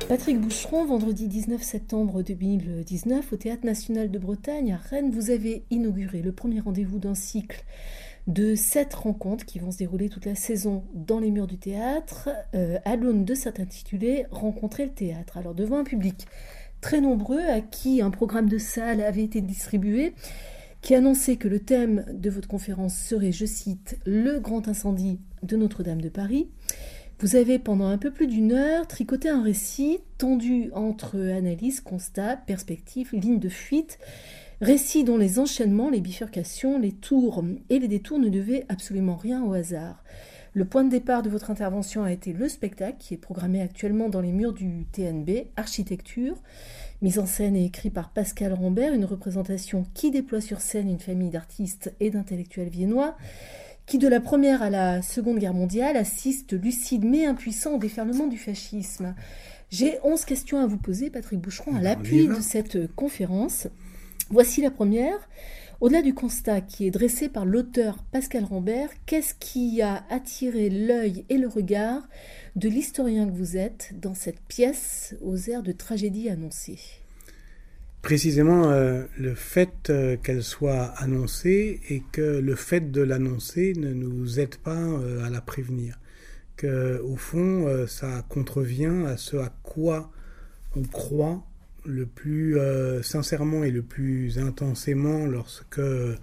Patrick Boucheron, vendredi 19 septembre 2019, au Théâtre National de Bretagne, à Rennes, vous avez inauguré le premier rendez-vous d'un cycle de 7 rencontres qui vont se dérouler toute la saison dans les murs du théâtre, à l'aune de cet intitulé « Rencontrer le théâtre ». Alors devant un public très nombreux à qui un programme de salle avait été distribué, qui annonçait que le thème de votre conférence serait, je cite, « Le grand incendie de Notre-Dame de Paris ». Vous avez, pendant un peu plus d'une heure, tricoté un récit tendu entre analyse, constat, perspective, ligne de fuite, récit dont les enchaînements, les bifurcations, les tours et les détours ne devaient absolument rien au hasard. Le point de départ de votre intervention a été le spectacle, qui est programmé actuellement dans les murs du TNB, Architecture, mise en scène et écrit par Pascal Rambert, une représentation qui déploie sur scène une famille d'artistes et d'intellectuels viennois, qui de la Première à la Seconde Guerre mondiale assiste lucide mais impuissant au déferlement du fascisme. J'ai 11 questions à vous poser, Patrick Boucheron, à l'appui de cette conférence. Voici la première. Au-delà du constat qui est dressé par l'auteur Pascal Rambert, qu'est-ce qui a attiré l'œil et le regard de l'historien que vous êtes dans cette pièce aux airs de tragédie annoncée ? Précisément le fait qu'elle soit annoncée et que le fait de l'annoncer ne nous aide pas à la prévenir. Qu'au fond, ça contrevient à ce à quoi on croit le plus sincèrement et le plus intensément lorsque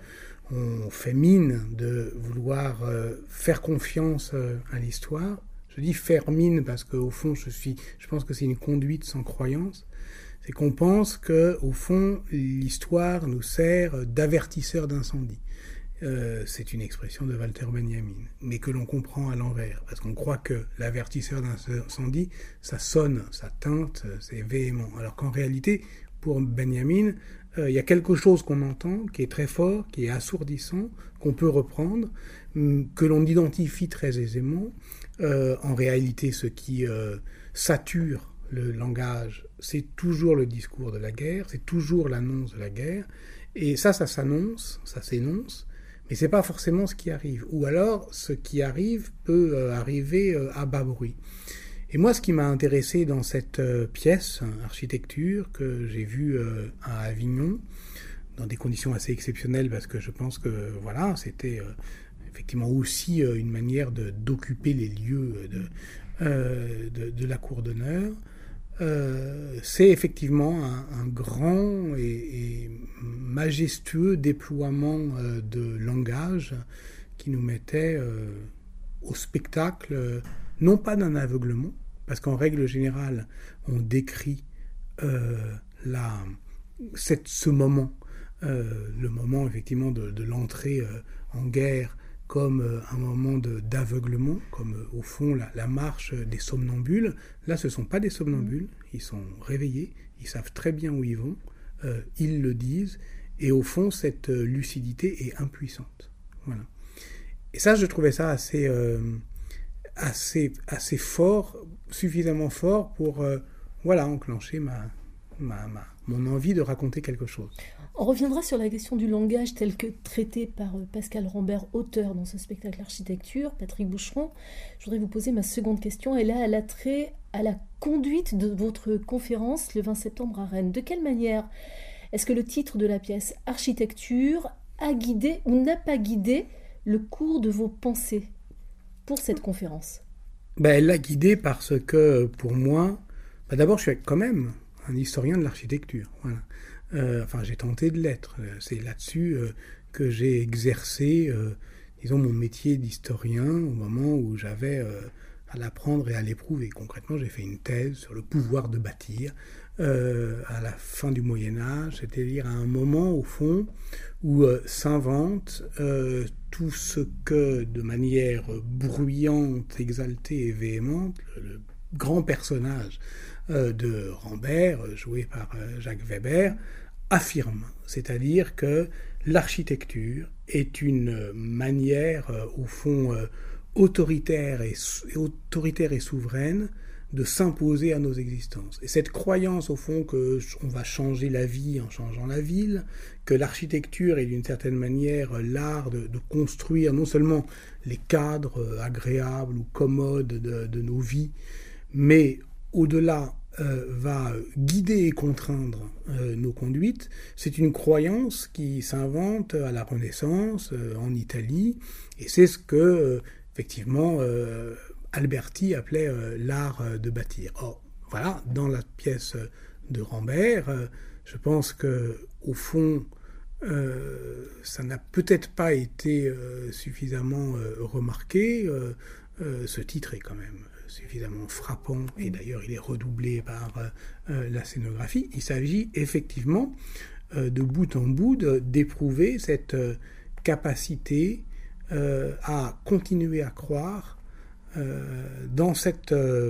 on fait mine de vouloir faire confiance à l'histoire. Je dis faire mine parce qu'au fond, je pense que c'est une conduite sans croyance. C'est qu'on pense que, au fond, l'histoire nous sert d'avertisseur d'incendie. C'est une expression de Walter Benjamin, mais que l'on comprend à l'envers, parce qu'on croit que l'avertisseur d'incendie, ça sonne, ça teinte, c'est véhément. Alors qu'en réalité, pour Benjamin, il y a quelque chose qu'on entend, qui est très fort, qui est assourdissant, qu'on peut reprendre, que l'on identifie très aisément. En réalité, ce qui sature le langage, c'est toujours le discours de la guerre, c'est toujours l'annonce de la guerre, et ça s'annonce, ça s'énonce, mais c'est pas forcément ce qui arrive. Ou alors, ce qui arrive peut arriver à bas bruit. Et moi, ce qui m'a intéressé dans cette pièce, Architecture, que j'ai vue à Avignon, dans des conditions assez exceptionnelles, parce que je pense que, voilà, c'était effectivement aussi une manière d'occuper les lieux de la cour d'honneur. C'est effectivement un grand et majestueux déploiement de langage qui nous mettait au spectacle, non pas d'un aveuglement, parce qu'en règle générale, on décrit ce moment, le moment effectivement de l'entrée en guerre, comme un moment d'aveuglement, comme au fond la marche des somnambules. Là, ce ne sont pas des somnambules, ils sont réveillés, ils savent très bien où ils vont, ils le disent, et au fond, cette lucidité est impuissante. Voilà. Et ça, je trouvais ça assez fort, suffisamment fort pour enclencher mon envie de raconter quelque chose. On reviendra sur la question du langage tel que traité par Pascal Rambert, auteur dans ce spectacle Architecture. Patrick Boucheron, je voudrais vous poser ma seconde question. Elle a trait à la conduite de votre conférence le 20 septembre à Rennes. De quelle manière est-ce que le titre de la pièce Architecture a guidé ou n'a pas guidé le cours de vos pensées pour cette conférence ? Elle l'a guidé parce que, pour moi, d'abord, je suis quand même un historien de l'architecture. Voilà. J'ai tenté de l'être. C'est là-dessus que j'ai exercé, mon métier d'historien au moment où j'avais à l'apprendre et à l'éprouver. Concrètement, j'ai fait une thèse sur le pouvoir de bâtir à la fin du Moyen-Âge, c'est-à-dire à un moment, au fond, où s'invente tout ce que, de manière bruyante, exaltée et véhémente, le grand personnage de Rambert, joué par Jacques Weber, affirme, c'est-à-dire que l'architecture est une manière, au fond, autoritaire et souveraine de s'imposer à nos existences. Et cette croyance, au fond, qu'on va changer la vie en changeant la ville, que l'architecture est d'une certaine manière l'art de construire non seulement les cadres agréables ou commodes de nos vies, mais au-delà va guider et contraindre nos conduites, c'est une croyance qui s'invente à la Renaissance, en Italie, et c'est ce que, effectivement, Alberti appelait l'art de bâtir. Or, voilà, dans la pièce de Rambert, je pense que au fond, ça n'a peut-être pas été suffisamment remarqué. Ce titre est quand même suffisamment frappant, et d'ailleurs il est redoublé par la scénographie. Il s'agit effectivement de bout en bout d'éprouver cette capacité à continuer à croire dans cette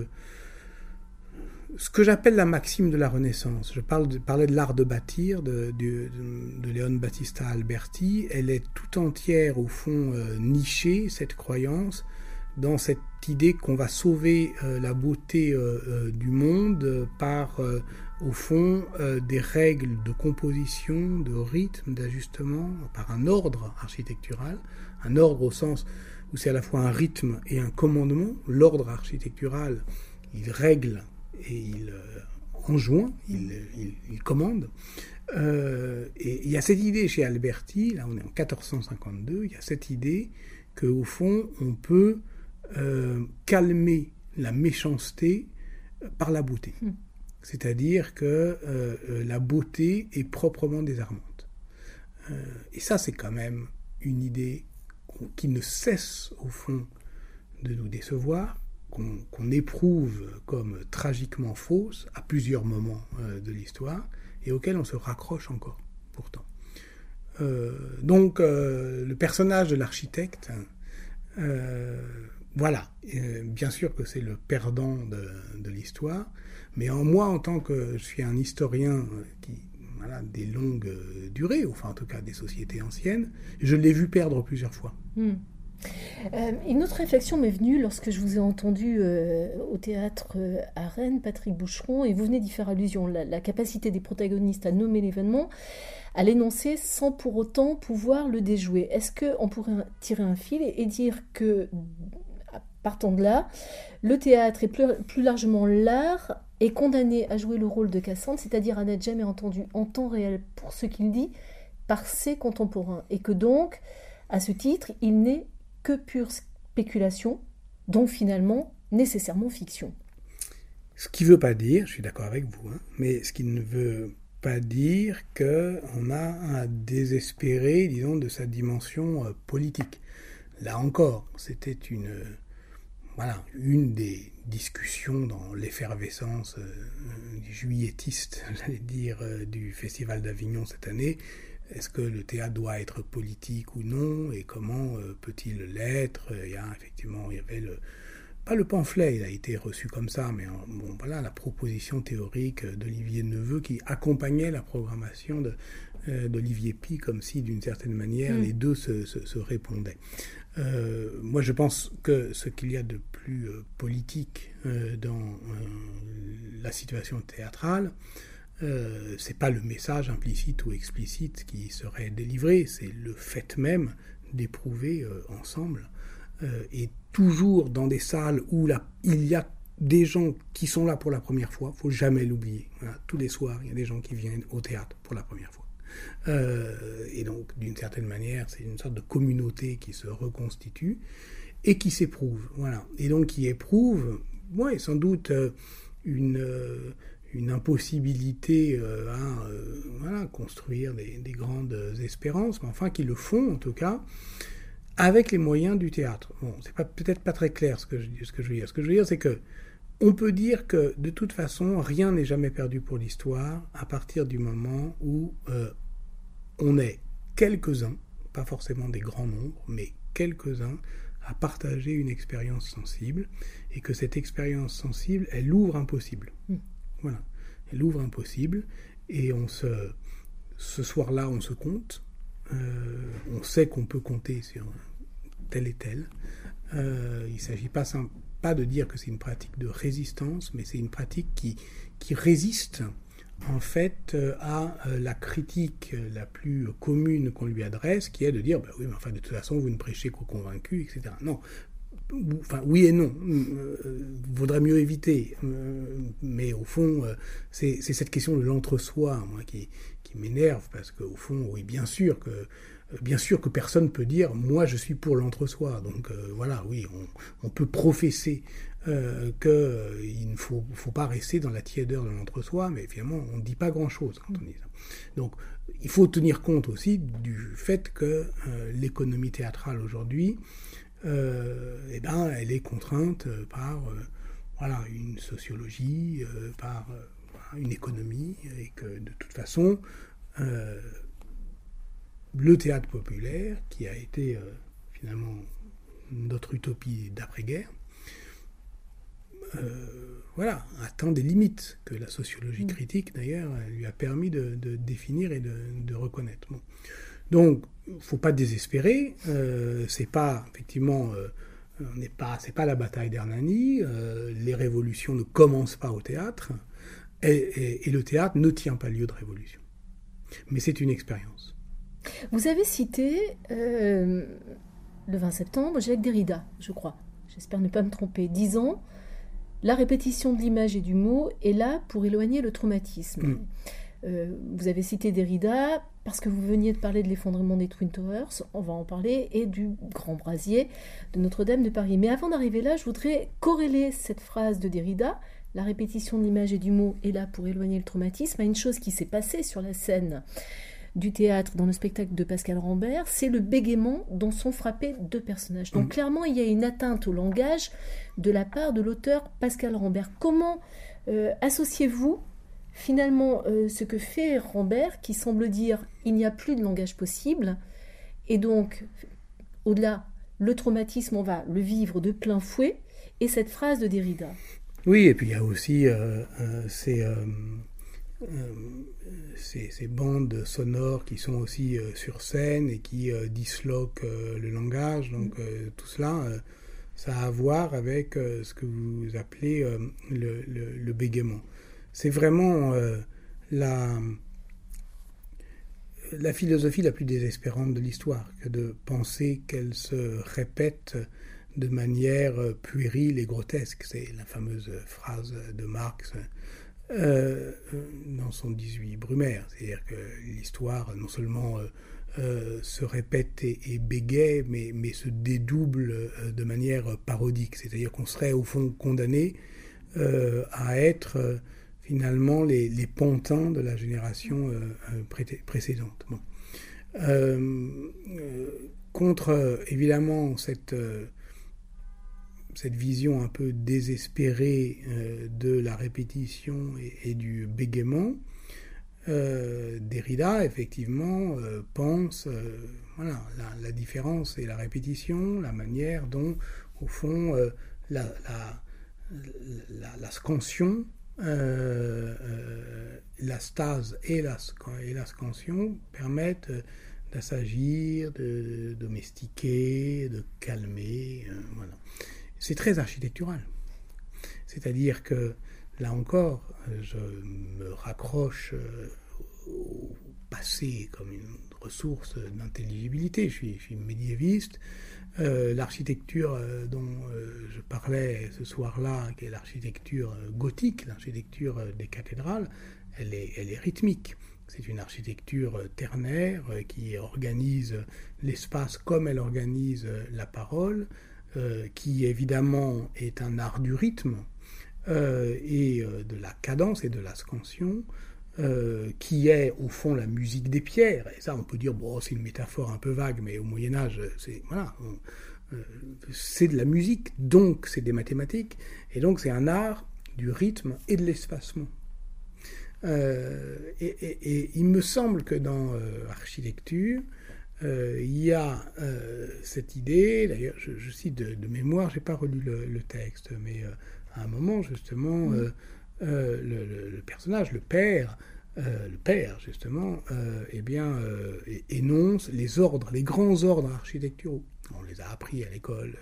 ce que j'appelle la maxime de la Renaissance. Je parlais de l'art de bâtir de Leon Battista Alberti. Elle est tout entière, au fond, nichée, cette croyance, dans cette idée qu'on va sauver la beauté du monde par, au fond, des règles de composition, de rythme, d'ajustement, par un ordre architectural, un ordre au sens où c'est à la fois un rythme et un commandement. L'ordre architectural, il règle et il enjoint, il commande. Et il y a cette idée chez Alberti, là on est en 1452, il y a cette idée qu'au fond on peut calmer la méchanceté par la beauté. C'est-à-dire que la beauté est proprement désarmante. Et ça, c'est quand même une idée qui ne cesse, au fond, de nous décevoir, qu'on éprouve comme tragiquement fausse à plusieurs moments de l'histoire, et auquel on se raccroche encore, pourtant. Donc, le personnage de l'architecte, voilà, bien sûr que c'est le perdant de l'histoire, mais moi, en tant que je suis un historien des longues durées, enfin en tout cas des sociétés anciennes, je l'ai vu perdre plusieurs fois. Une autre réflexion m'est venue lorsque je vous ai entendu au théâtre à Rennes, Patrick Boucheron, et vous venez d'y faire allusion, la capacité des protagonistes à nommer l'événement, à l'énoncer sans pour autant pouvoir le déjouer. Est-ce qu'on pourrait tirer un fil et dire que, partant de là, le théâtre et plus largement l'art est condamné à jouer le rôle de Cassandre, c'est-à-dire à n'être jamais entendu en temps réel pour ce qu'il dit par ses contemporains, et que donc, à ce titre, il n'est que pure spéculation, donc finalement nécessairement fiction. Ce qui ne veut pas dire, je suis d'accord avec vous, mais ce qui ne veut pas dire qu'on a à désespérer, disons, de sa dimension politique. Là encore, c'était une des discussions dans l'effervescence juilletiste, j'allais dire, du Festival d'Avignon cette année. Est-ce que le théâtre doit être politique ou non, et comment peut-il l'être? Il y avait pas le pamphlet, il a été reçu comme ça, mais la proposition théorique d'Olivier Neveu qui accompagnait la programmation d'Olivier Py, comme si d'une certaine manière les deux se répondaient. Moi je pense que ce qu'il y a de plus politique dans la situation théâtrale, c'est pas le message implicite ou explicite qui serait délivré, c'est le fait même d'éprouver ensemble, et toujours dans des salles où il y a des gens qui sont là pour la première fois, faut jamais l'oublier. Voilà, tous les soirs, il y a des gens qui viennent au théâtre pour la première fois. Et donc, d'une certaine manière, c'est une sorte de communauté qui se reconstitue et qui s'éprouve. Voilà. Et donc, qui éprouve, sans doute, une impossibilité à construire des grandes espérances, mais enfin qui le font en tout cas avec les moyens du théâtre. Bon, c'est peut-être pas très clair ce que je veux dire. Ce que je veux dire, c'est que on peut dire que de toute façon, rien n'est jamais perdu pour l'histoire à partir du moment où on est quelques-uns, pas forcément des grands nombres, mais quelques-uns à partager une expérience sensible, et que cette expérience sensible, elle ouvre un possible. Voilà, elle ouvre un possible, et ce soir-là, on se compte, on sait qu'on peut compter sur tel et tel. Il ne s'agit pas de dire que c'est une pratique de résistance, mais c'est une pratique qui résiste en fait à la critique la plus commune qu'on lui adresse, qui est de dire oui, mais enfin de toute façon vous ne prêchez qu'aux convaincus, etc. Non, enfin, oui et non. Vaudrait mieux éviter. Mais au fond, c'est cette question de l'entre-soi, moi, qui m'énerve, parce qu'au fond, oui, bien sûr que personne peut dire « moi, je suis pour l'entre-soi ». Donc voilà, oui, on peut professer qu'il ne faut pas rester dans la tiédeur de l'entre-soi, mais finalement, on ne dit pas grand-chose quand on dit ça. Donc, il faut tenir compte aussi du fait que l'économie théâtrale aujourd'hui, elle est contrainte par une sociologie, par une économie, et que de toute façon, le théâtre populaire, qui a été finalement notre utopie d'après-guerre, atteint des limites que la sociologie critique, d'ailleurs, lui a permis de définir et de reconnaître. Bon. Donc, il ne faut pas désespérer. C'est pas, effectivement, c'est pas la bataille d'Hernani. Les révolutions ne commencent pas au théâtre. Et le théâtre ne tient pas lieu de révolution. Mais c'est une expérience. Vous avez cité, le 20 septembre, Jacques Derrida, je crois. J'espère ne pas me tromper. Disant... La répétition de l'image et du mot est là pour éloigner le traumatisme. Vous avez cité Derrida parce que vous veniez de parler de l'effondrement des Twin Towers, on va en parler, et du grand brasier de Notre-Dame de Paris. Mais avant d'arriver là, je voudrais corréler cette phrase de Derrida, la répétition de l'image et du mot est là pour éloigner le traumatisme, à une chose qui s'est passée sur la scène du théâtre dans le spectacle de Pascal Rambert, c'est le bégaiement dont sont frappés deux personnages. Donc clairement, il y a une atteinte au langage de la part de l'auteur Pascal Rambert. Comment associez-vous finalement ce que fait Rambert, qui semble dire il n'y a plus de langage possible, et donc au-delà, le traumatisme, on va le vivre de plein fouet, et cette phrase de Derrida. Oui, et puis il y a aussi ces bandes sonores qui sont aussi sur scène et qui disloquent le langage. Donc tout cela, ça a à voir avec ce que vous appelez le bégaiement. C'est vraiment la philosophie la plus désespérante de l'histoire, que de penser qu'elle se répète de manière puérile et grotesque. C'est la fameuse phrase de Marx dans son 18 Brumaire. C'est-à-dire que l'histoire, non seulement se répète et bégaie, mais se dédouble de manière parodique. C'est-à-dire qu'on serait au fond condamné à être finalement les pantins de la génération précédente. Bon. Contre évidemment cette vision un peu désespérée de la répétition et du bégaiement, Derrida, effectivement, pense la différence et la répétition, la manière dont, au fond, la scansion, la stase et la scansion permettent d'assagir, de domestiquer, de calmer, voilà. C'est très architectural. C'est-à-dire que, là encore, je me raccroche au passé comme une ressource d'intelligibilité. Je suis médiéviste. L'architecture dont je parlais ce soir-là, qui est l'architecture gothique, l'architecture des cathédrales, elle est rythmique. C'est une architecture ternaire qui organise l'espace comme elle organise la parole, qui évidemment est un art du rythme et de la cadence et de la scansion, qui est au fond la musique des pierres. Et ça, on peut dire, bon, c'est une métaphore un peu vague, mais au Moyen-Âge, c'est de la musique, donc c'est des mathématiques, et donc c'est un art du rythme et de l'espacement. Et il me semble que dans l'architecture, il y a cette idée, d'ailleurs je cite de mémoire, je n'ai pas relu le texte, mais à un moment justement, le personnage, le père justement, énonce les ordres, les grands ordres architecturaux. On les a appris à l'école,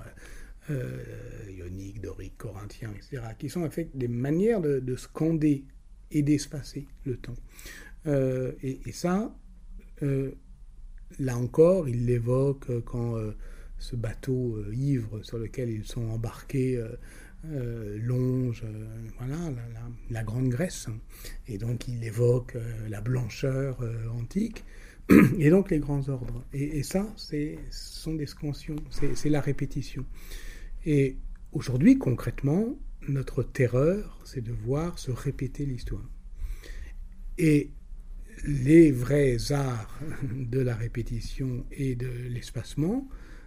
ionique, dorique, corinthien, etc., qui sont en fait des manières de scander et d'espacer le temps. Et ça, là encore, il l'évoque quand ce bateau ivre sur lequel ils sont embarqués longe voilà, la Grande Grèce. Et donc il évoque la blancheur antique et donc les grands ordres. Et ça, ce sont des scansions, c'est la répétition. Et aujourd'hui, concrètement, notre terreur, c'est de voir se répéter l'histoire. Et les vrais arts de la répétition et de l'espacement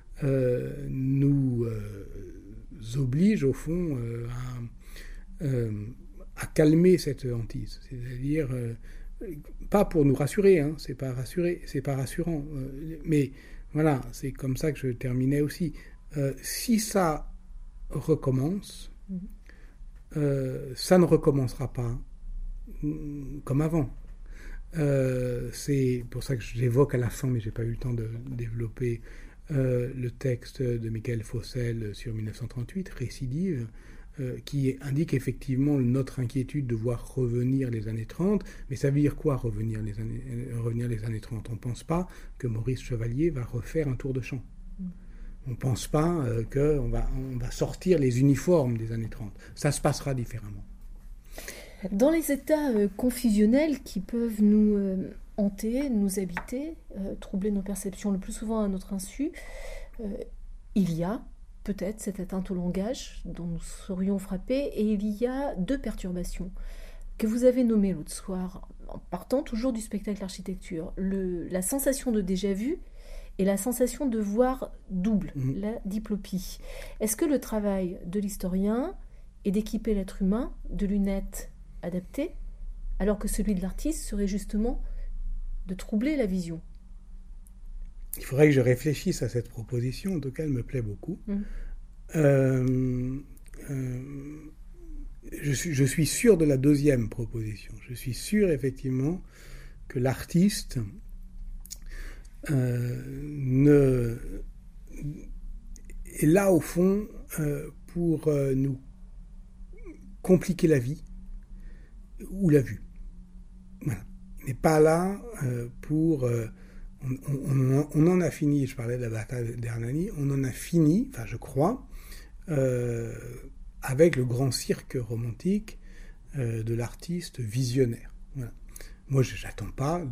nous obligent, au fond, à calmer cette hantise. C'est-à-dire, pas pour nous rassurer, hein, c'est pas rassurant. Mais voilà, c'est comme ça que je terminais aussi. Si ça recommence, ça ne recommencera pas comme avant. C'est pour ça que j'évoque à la fin, mais j'ai pas eu le temps de développer le texte de Michael Fossel sur 1938, Récidive, qui indique effectivement notre inquiétude de voir revenir les années 30. Mais ça veut dire quoi, revenir les années 30 ? On ne pense pas que Maurice Chevalier va refaire un tour de chant. On ne pense pas qu'on va sortir les uniformes des années 30. Ça se passera différemment. Dans les états confusionnels qui peuvent nous hanter, nous habiter, troubler nos perceptions le plus souvent à notre insu, il y a peut-être cette atteinte au langage dont nous serions frappés, et il y a deux perturbations que vous avez nommées l'autre soir, en partant toujours du spectacle architecture. La sensation de déjà-vu et la sensation de voir double, la diplopie. Est-ce que le travail de l'historien est d'équiper l'être humain de lunettes adaptées, alors que celui de l'artiste serait justement de troubler la vision ? Il faudrait que je réfléchisse à cette proposition, en tout cas elle me plaît beaucoup. Je suis sûr de la deuxième proposition. Je suis sûr effectivement que l'artiste est là au fond pour nous compliquer la vie ou la vue. Voilà. Il n'est pas là pour... on en a fini, je parlais de la bataille d'Hernani, on en a fini, enfin je crois, avec le grand cirque romantique de l'artiste visionnaire. Voilà. Moi, je n'attends pas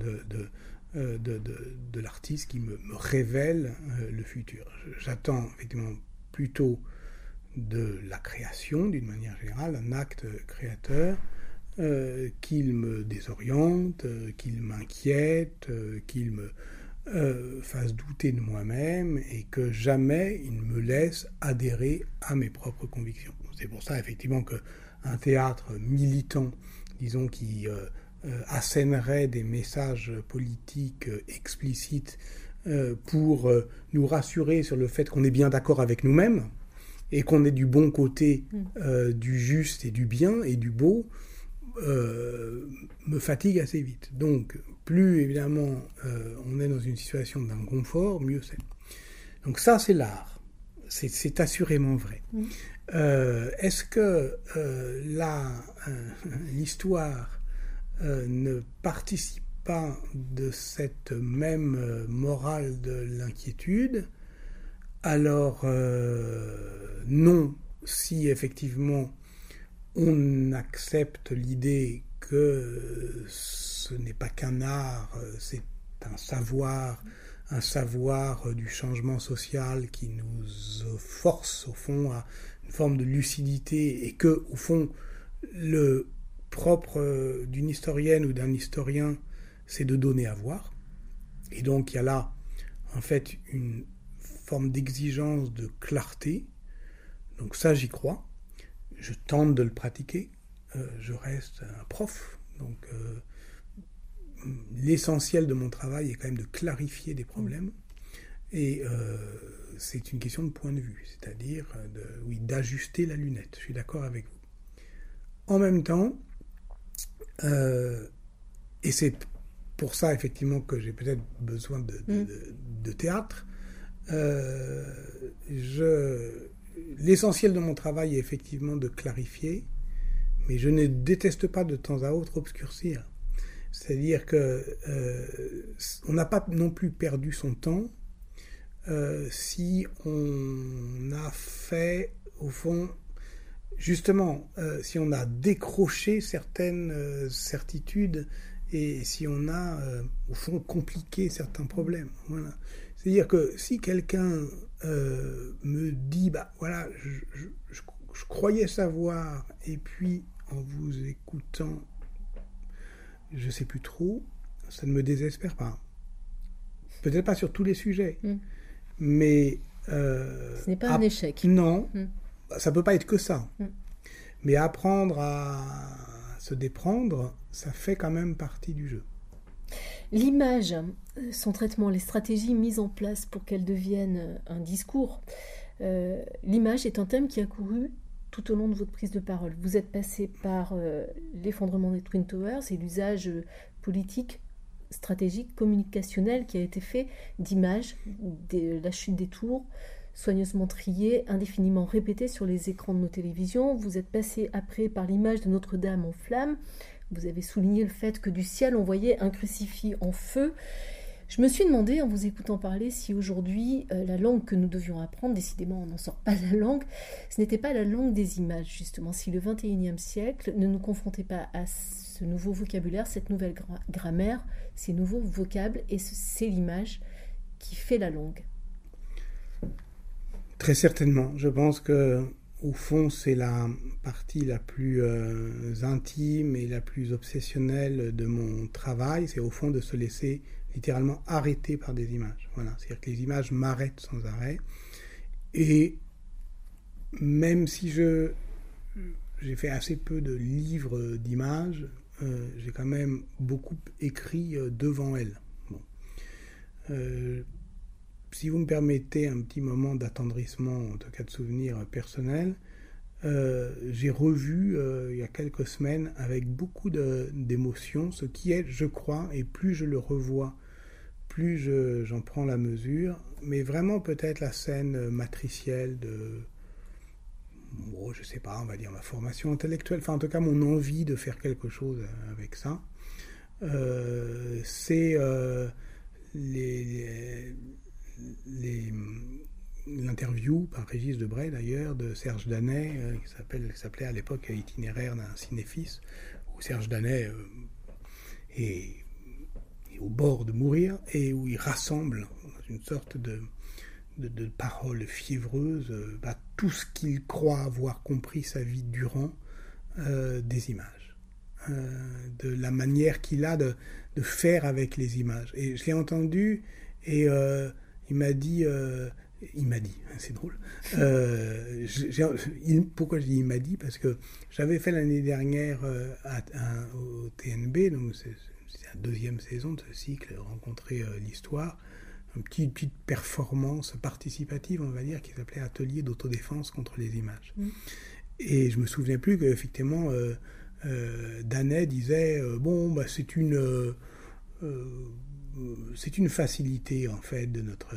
de l'artiste qui me révèle le futur. J'attends effectivement plutôt de la création, d'une manière générale, un acte créateur, qu'il me désoriente, qu'il m'inquiète, qu'il me fasse douter de moi-même, et que jamais il me laisse adhérer à mes propres convictions. C'est pour ça effectivement qu'un théâtre militant, disons, qui assènerait des messages politiques explicites pour nous rassurer sur le fait qu'on est bien d'accord avec nous-mêmes et qu'on est du bon côté du juste et du bien et du beau, me fatigue assez vite. Donc, plus évidemment on est dans une situation d'inconfort, mieux c'est. Donc ça, c'est l'art. C'est assurément vrai. Est-ce que l'histoire ne participe pas de cette même morale de l'inquiétude ? Alors, non, si effectivement on accepte l'idée que ce n'est pas qu'un art, c'est un savoir du changement social qui nous force au fond à une forme de lucidité, et que au fond le propre d'une historienne ou d'un historien, c'est de donner à voir. Et donc il y a là en fait une forme d'exigence de clarté. Donc ça, j'y crois. Je tente de le pratiquer. Je reste un prof. Donc l'essentiel de mon travail est quand même de clarifier des problèmes. Et c'est une question de point de vue, c'est-à-dire d'ajuster la lunette. Je suis d'accord avec vous. En même temps, et c'est pour ça effectivement que j'ai peut-être besoin de théâtre, l'essentiel de mon travail est effectivement de clarifier, mais je ne déteste pas de temps à autre obscurcir. C'est-à-dire que on n'a pas non plus perdu son temps si on a fait, au fond, justement, si on a décroché certaines certitudes et si on a, au fond, compliqué certains problèmes. Voilà. C'est-à-dire que si quelqu'un me dit, bah voilà, je croyais savoir, et puis en vous écoutant, je ne sais plus trop, ça ne me désespère pas. Peut-être pas sur tous les sujets, mais... ce n'est pas un échec. Non, ça ne peut pas être que ça. Mais apprendre à se déprendre, ça fait quand même partie du jeu. L'image, son traitement, les stratégies mises en place pour qu'elle devienne un discours. L'image est un thème qui a couru tout au long de votre prise de parole. Vous êtes passé par l'effondrement des Twin Towers et l'usage politique, stratégique, communicationnel qui a été fait d'images, la chute des tours, soigneusement triées, indéfiniment répétées sur les écrans de nos télévisions. Vous êtes passé après par l'image de Notre-Dame en flammes. Vous avez souligné le fait que du ciel on voyait un crucifix en feu. Je me suis demandé, en vous écoutant parler, si aujourd'hui, la langue que nous devions apprendre, décidément on n'en sort pas la langue, ce n'était pas la langue des images, justement. Si le XXIe siècle ne nous confrontait pas à ce nouveau vocabulaire, cette nouvelle grammaire, ces nouveaux vocables, et c'est l'image qui fait la langue. Très certainement. Je pense que au fond, c'est la partie la plus intime et la plus obsessionnelle de mon travail. C'est au fond de se laisser littéralement arrêter par des images. Voilà. C'est-à-dire que les images m'arrêtent sans arrêt. Et même si j'ai fait assez peu de livres d'images, j'ai quand même beaucoup écrit devant elles. Bon. Si vous me permettez un petit moment d'attendrissement, en tout cas de souvenir personnel, j'ai revu il y a quelques semaines avec beaucoup d'émotion ce qui est, je crois, et plus je le revois, plus j'en prends la mesure, mais vraiment peut-être la scène matricielle de, je sais pas, on va dire ma formation intellectuelle, enfin en tout cas mon envie de faire quelque chose avec ça. C'est l'interview par Régis Debray d'ailleurs de Serge Danet qui s'appelait à l'époque Itinéraire d'un cinéphile, où Serge Danet est au bord de mourir et où il rassemble une sorte de paroles fiévreuses tout ce qu'il croit avoir compris sa vie durant des images, de la manière qu'il a de faire avec les images. Et je l'ai entendu et il m'a dit, c'est drôle. Pourquoi je dis il m'a dit? Parce que j'avais fait l'année dernière au TNB, donc c'est la deuxième saison de ce cycle, Rencontrer l'histoire, une petite performance participative, on va dire, qui s'appelait Atelier d'autodéfense contre les images. Et je me souvenais plus qu'effectivement, Danet disait, c'est une facilité en fait de notre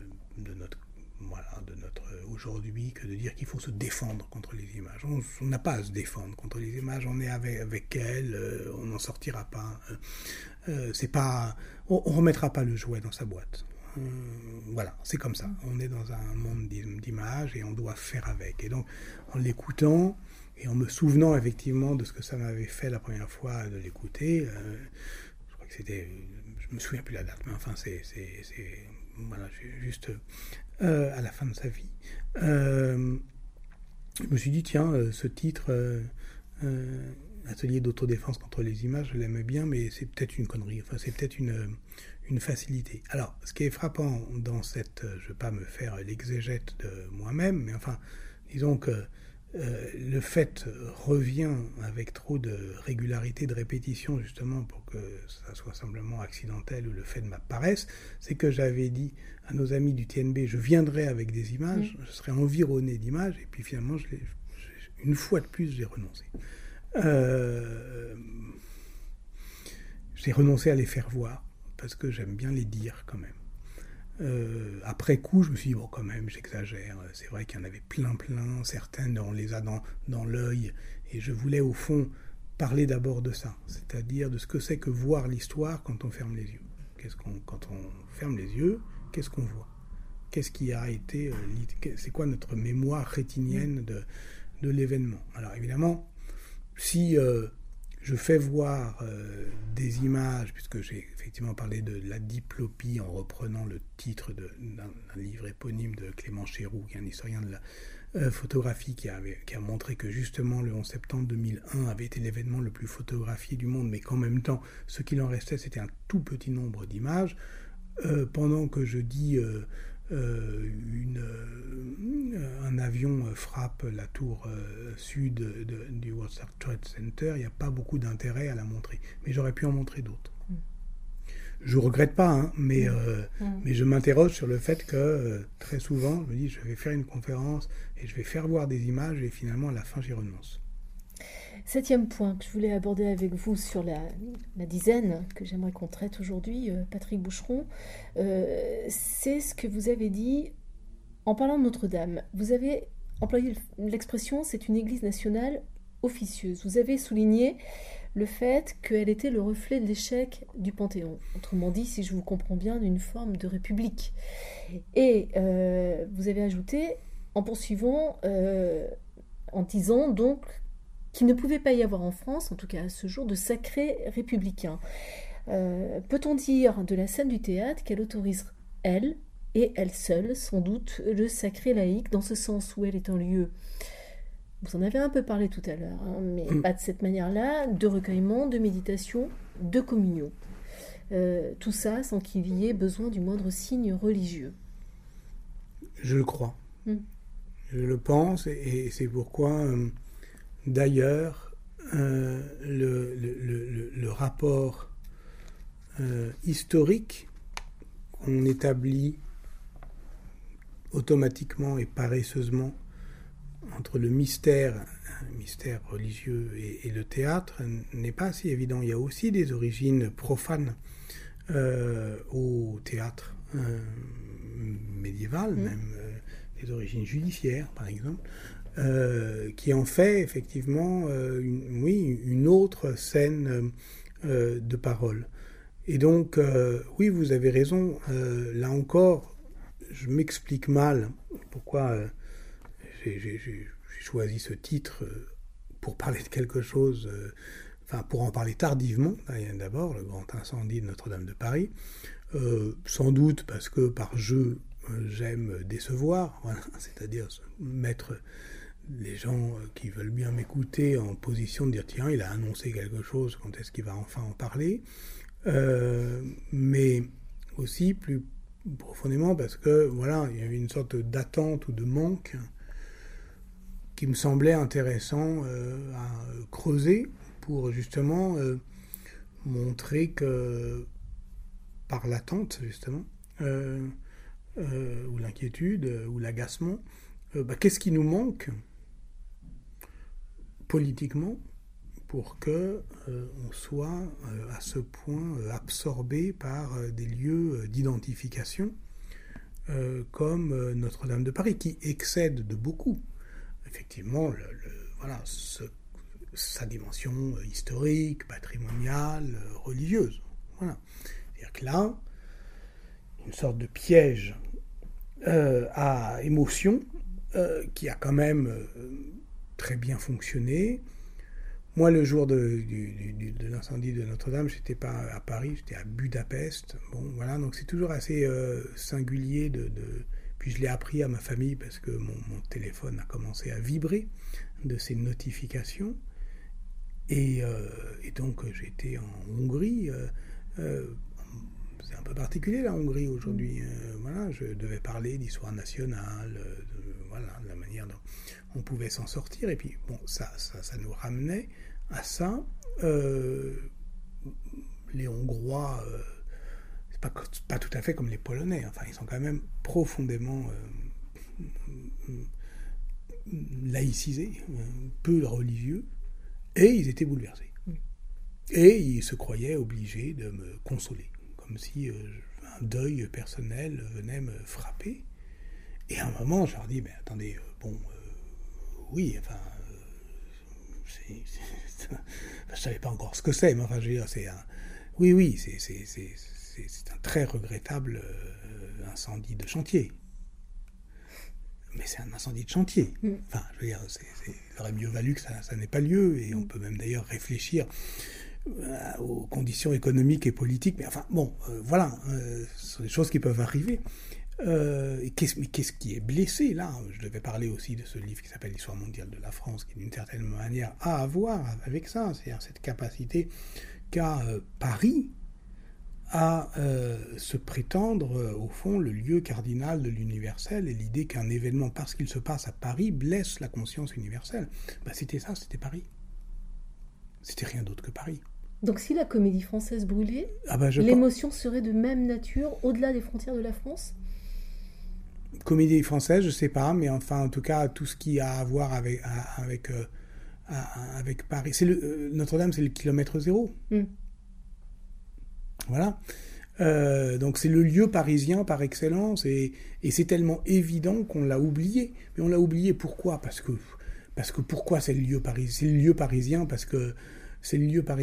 aujourd'hui que de dire qu'il faut se défendre contre les images. On n'a pas à se défendre contre les images, on est avec elles, on n'en sortira pas. C'est pas, on remettra pas le jouet dans sa boîte. Voilà, c'est comme ça. On est dans un monde d'images et on doit faire avec. Et donc, en l'écoutant et en me souvenant effectivement de ce que ça m'avait fait la première fois de l'écouter, je crois que c'était, je me souviens plus la date, mais enfin c'est voilà, juste à la fin de sa vie. Je me suis dit tiens, ce titre Atelier d'autodéfense contre les images, je l'aimais bien, mais c'est peut-être une connerie. Enfin, c'est peut-être une facilité. Alors, ce qui est frappant dans cette, je ne vais pas me faire l'exégète de moi-même, mais enfin, disons que le fait revient avec trop de régularité, de répétition, justement, pour que ça soit simplement accidentel ou le fait m'apparaisse, c'est que j'avais dit à nos amis du TNB, je viendrai avec des images, je serai environné d'images, et puis finalement, une fois de plus, j'ai renoncé. J'ai renoncé à les faire voir, parce que j'aime bien les dire quand même. Après coup, je me suis dit, bon, quand même, j'exagère. C'est vrai qu'il y en avait plein. Certaines, on les a dans l'œil. Et je voulais, au fond, parler d'abord de ça. C'est-à-dire de ce que c'est que voir l'histoire quand on ferme les yeux. Quand on ferme les yeux, qu'est-ce qu'on voit? qu'est-ce qui a été, c'est quoi notre mémoire rétinienne de l'événement. Alors évidemment, si je fais voir des images, puisque j'ai effectivement parlé de la diplopie en reprenant le titre d'un livre éponyme de Clément Chéroux, qui est un historien de la photographie, qui a montré que justement le 11 septembre 2001 avait été l'événement le plus photographié du monde, mais qu'en même temps, ce qu'il en restait, c'était un tout petit nombre d'images. Pendant que je dis un avion frappe la tour sud du World Trade Center, il n'y a pas beaucoup d'intérêt à la montrer. Mais j'aurais pu en montrer d'autres. Je ne regrette pas, hein, mais je m'interroge sur le fait que très souvent, je me dis, je vais faire une conférence et je vais faire voir des images et finalement, à la fin, j'y renonce. 7e point que je voulais aborder avec vous sur la dizaine que j'aimerais qu'on traite aujourd'hui, Patrick Boucheron, c'est ce que vous avez dit en parlant de Notre-Dame. Vous avez employé l'expression « c'est une église nationale officieuse ». Vous avez souligné le fait qu'elle était le reflet de l'échec du Panthéon. Autrement dit, si je vous comprends bien, d'une forme de république. Et vous avez ajouté, en poursuivant, en disant donc qu'il ne pouvait pas y avoir en France, en tout cas à ce jour, de sacré républicain. Peut-on dire de la scène du théâtre qu'elle autorise, elle, et elle seule, sans doute, le sacré laïque, dans ce sens où elle est un lieu, vous en avez un peu parlé tout à l'heure, hein, mais pas de cette manière-là, de recueillement, de méditation, de communion. Tout ça sans qu'il y ait besoin du moindre signe religieux. Je le crois. Je le pense, et c'est pourquoi... D'ailleurs, le rapport historique qu'on établit automatiquement et paresseusement entre le mystère religieux et le théâtre n'est pas si évident. Il y a aussi des origines profanes au théâtre médiéval, même des origines judiciaires, par exemple. Qui en fait effectivement une autre scène de parole. Et donc, oui, vous avez raison, là encore, je m'explique mal pourquoi j'ai choisi ce titre pour parler de quelque chose, pour en parler tardivement, d'abord, le grand incendie de Notre-Dame de Paris, sans doute parce que par jeu, j'aime décevoir, voilà, c'est-à-dire mettre les gens qui veulent bien m'écouter en position de dire tiens, il a annoncé quelque chose, quand est-ce qu'il va enfin en parler, mais aussi plus profondément parce que voilà, il y avait une sorte d'attente ou de manque qui me semblait intéressant à creuser pour justement montrer que par l'attente justement ou l'inquiétude ou l'agacement, qu'est-ce qui nous manque politiquement pour que on soit à ce point absorbé par des lieux d'identification comme Notre-Dame de Paris, qui excède de beaucoup effectivement sa dimension historique, patrimoniale, religieuse. Voilà. C'est-à-dire que là, une sorte de piège à émotion qui a quand même très bien fonctionné. Moi, le jour de l'incendie de Notre-Dame, j'étais pas à Paris, j'étais à Budapest. Bon, voilà, donc c'est toujours assez singulier Puis je l'ai appris à ma famille parce que mon téléphone a commencé à vibrer de ces notifications. Et donc j'étais en Hongrie. C'est un peu particulier la Hongrie aujourd'hui. Voilà, je devais parler d'histoire nationale, de la manière dont on pouvait s'en sortir. Et puis bon, ça nous ramenait à ça. Les Hongrois, c'est pas tout à fait comme les Polonais. Enfin, ils sont quand même profondément laïcisés, peu religieux, et ils étaient bouleversés. Et ils se croyaient obligés de me consoler, comme si un deuil personnel venait me frapper. Et à un moment, je leur dis, mais attendez, oui, enfin, je savais pas encore ce que c'est, mais enfin, je veux dire, c'est un très regrettable incendie de chantier. mais c'est un incendie de chantier. Enfin, je veux dire, il aurait mieux valu que ça n'ait pas lieu, et on peut même d'ailleurs réfléchir aux conditions économiques et politiques, mais enfin, bon, voilà, ce sont des choses qui peuvent arriver. Mais qu'est-ce qui est blessé, là? Je devais parler aussi de ce livre qui s'appelle l'Histoire mondiale de la France, qui d'une certaine manière a à voir avec ça, c'est-à-dire cette capacité qu'a Paris à se prétendre, au fond, le lieu cardinal de l'universel, et l'idée qu'un événement, parce qu'il se passe à Paris, blesse la conscience universelle. C'était ça, c'était Paris. C'était rien d'autre que Paris. Donc si la Comédie Française brûlait, l'émotion serait de même nature au-delà des frontières de la France? Comédie Française, je ne sais pas, mais enfin, en tout cas, tout ce qui a à voir avec Paris. Notre-Dame, c'est le kilomètre zéro. Voilà. Donc c'est le lieu parisien par excellence, et c'est tellement évident qu'on l'a oublié. Mais on l'a oublié pourquoi? Parce que pourquoi c'est le lieu parisien? C'est le lieu parisien parce que c'est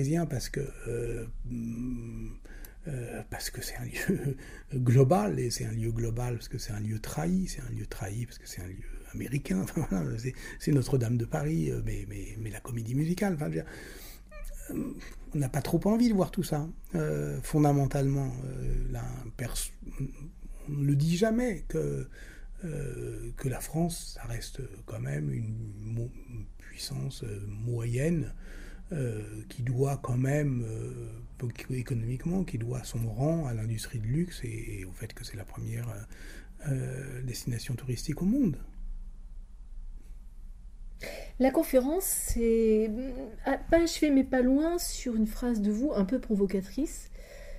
un lieu global, et c'est un lieu global parce que c'est un lieu trahi parce que c'est un lieu américain. Enfin, voilà, c'est Notre-Dame de Paris, mais la comédie musicale. Enfin, je veux dire, on n'a pas trop envie de voir tout ça. Fondamentalement, on ne le dit jamais que la France, ça reste quand même une puissance moyenne, qui doit quand même, économiquement, qui doit son rang à l'industrie de luxe et au fait que c'est la première destination touristique au monde. La conférence, c'est pas achevé mais pas loin sur une phrase de vous un peu provocatrice.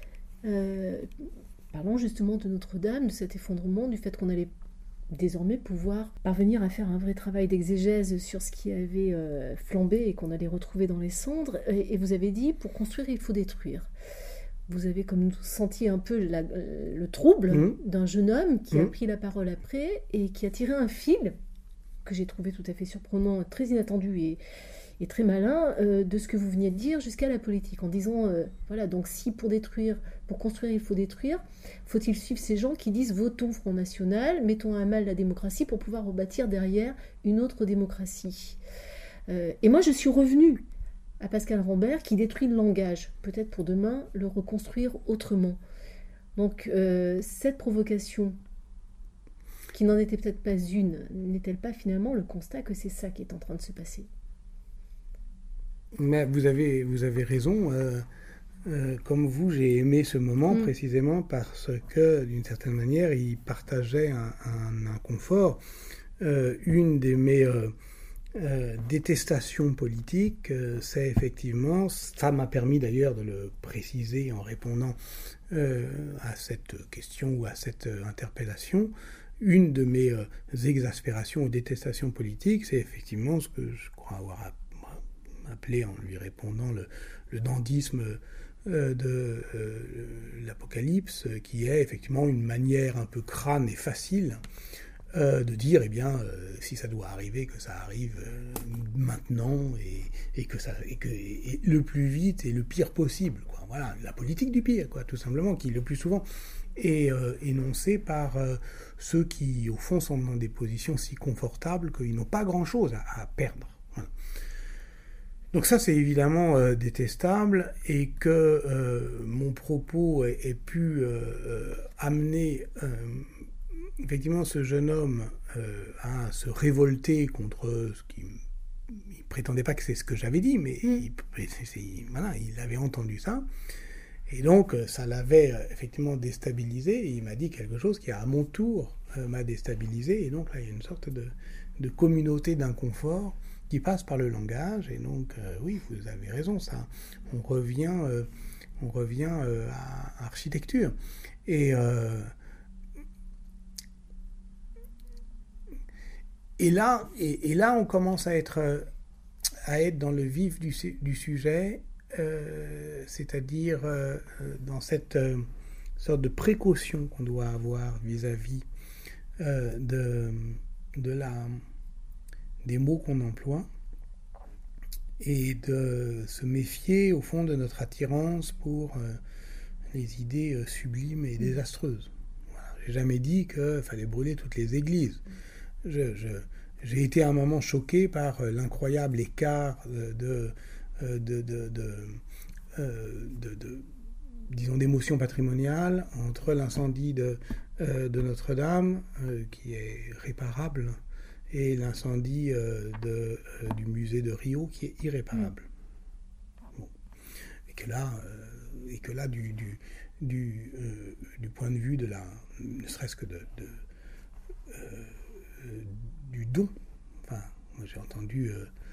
Parlons justement de Notre-Dame, de cet effondrement, du fait qu'on allait désormais pouvoir parvenir à faire un vrai travail d'exégèse sur ce qui avait flambé et qu'on allait retrouver dans les cendres. Et vous avez dit, pour construire, il faut détruire. Vous avez comme senti un peu le trouble d'un jeune homme qui a pris la parole après et qui a tiré un fil que j'ai trouvé tout à fait surprenant, très inattendu et très malin, de ce que vous veniez de dire jusqu'à la politique, en disant, voilà, donc si pour construire il faut détruire, faut-il suivre ces gens qui disent votons Front National, mettons à mal la démocratie pour pouvoir rebâtir derrière une autre démocratie. Et moi je suis revenue à Pascal Rambert qui détruit le langage, peut-être pour demain le reconstruire autrement. Donc cette provocation, qui n'en était peut-être pas une, n'est-elle pas finalement le constat que c'est ça qui est en train de se passer? Mais vous avez raison. Comme vous, j'ai aimé ce moment précisément parce que, d'une certaine manière, il partageait un inconfort. Une de mes détestations politiques, c'est effectivement, ça m'a permis d'ailleurs de le préciser en répondant à cette question ou à cette interpellation. Une de mes exaspérations ou détestations politiques, c'est effectivement ce que je crois avoir appelé en lui répondant le dandysme de l'Apocalypse, qui est effectivement une manière un peu crâne et facile de dire, eh bien, si ça doit arriver, que ça arrive maintenant et le plus vite et le pire possible, quoi. Voilà, la politique du pire, quoi, tout simplement, qui le plus souvent est énoncée par ceux qui, au fond, sont dans des positions si confortables qu'ils n'ont pas grand-chose à perdre. Voilà. Donc ça, c'est évidemment détestable, et que mon propos ait pu amener effectivement ce jeune homme à se révolter contre ce qui... Il prétendait pas que c'est ce que j'avais dit, mais il avait entendu ça. Et donc, ça l'avait effectivement déstabilisé, et il m'a dit quelque chose qui, à mon tour, m'a déstabilisé. Et donc là, il y a une sorte de communauté d'inconfort qui passe par le langage. Et donc, oui, vous avez raison, ça. On revient à architecture. Et là, on commence à être dans le vif du sujet, c'est-à-dire dans cette sorte de précaution qu'on doit avoir vis-à-vis des mots qu'on emploie, et de se méfier au fond de notre attirance pour les idées sublimes et désastreuses. Voilà. J'ai jamais dit qu'il fallait brûler toutes les églises. j'ai été à un moment choqué par l'incroyable écart disons, d'émotion patrimoniale entre l'incendie de Notre-Dame, qui est réparable, et l'incendie du musée de Rio, qui est irréparable. Bon. Et que là, du point de vue de ne serait-ce que du don. Enfin, moi j'ai entendu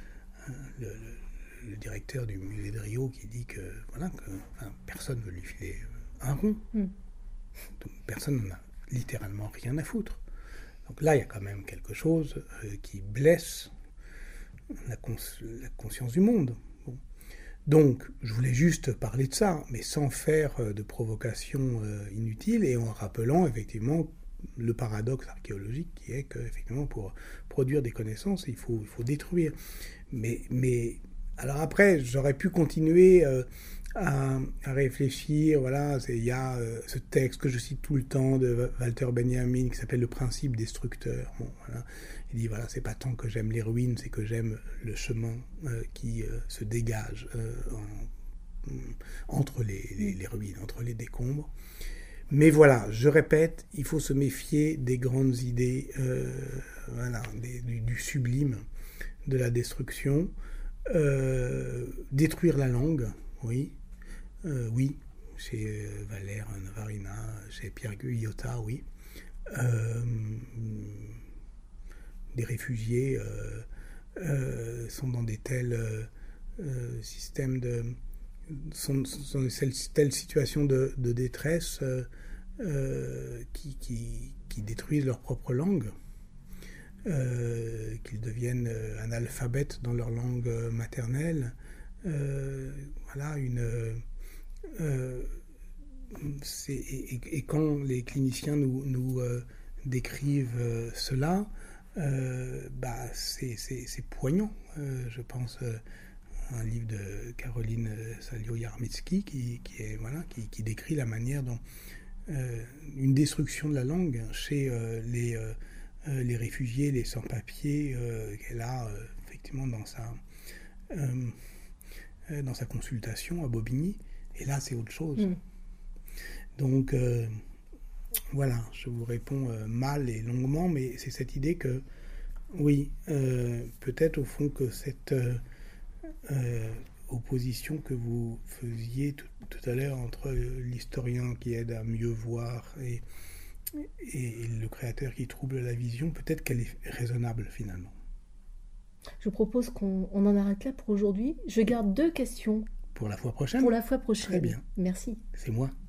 le directeur du musée de Rio qui dit que personne ne veut lui filer un rond. Donc, personne n'en a littéralement rien à foutre. Donc là, il y a quand même quelque chose qui blesse la conscience du monde. Bon. Donc, je voulais juste parler de ça, mais sans faire de provocation inutile et en rappelant effectivement le paradoxe archéologique qui est qu'effectivement, pour produire des connaissances, il faut détruire. Mais alors après, j'aurais pu continuer à réfléchir. Voilà, il y a ce texte que je cite tout le temps de Walter Benjamin qui s'appelle Le principe destructeur. Bon, voilà. Il dit voilà, c'est pas tant que j'aime les ruines, c'est que j'aime le chemin qui se dégage entre les ruines, entre les décombres. Mais voilà, je répète, il faut se méfier des grandes idées, du sublime, de la destruction. Détruire la langue, oui, chez Valère Navarina, chez Pierre Guyotat, oui. Des réfugiés sont dans des tels systèmes sont dans de telles situations de détresse qui détruisent leur propre langue. Qu'ils deviennent analphabètes dans leur langue maternelle. Voilà, et quand les cliniciens nous décrivent cela, c'est poignant. Je pense à un livre de Caroline Salio-Yarmitsky qui décrit la manière dont une destruction de la langue chez les réfugiés, les sans-papiers qu'elle a effectivement dans sa consultation à Bobigny. Et là, c'est autre chose. Donc, voilà, je vous réponds mal et longuement, mais c'est cette idée que, oui, peut-être au fond que cette opposition que vous faisiez tout à l'heure entre l'historien qui aide à mieux voir et le créateur qui trouble la vision, peut-être qu'elle est raisonnable finalement. Je propose qu'on en arrête là pour aujourd'hui. Je garde 2 questions. Pour la fois prochaine ? Pour la fois prochaine. Très bien. Merci. C'est moi.